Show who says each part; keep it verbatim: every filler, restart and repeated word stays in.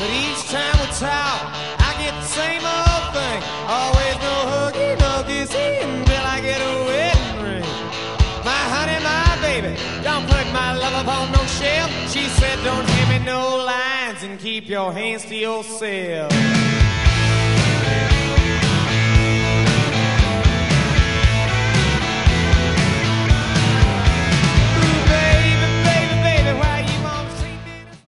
Speaker 1: But each time we talk, I get the same old thing. Always no huggy, no kissy until I get a wedding ring. My honey, my baby, don't put my love upon no shelf. She said don't hand me no lines and keep your hands to yourself.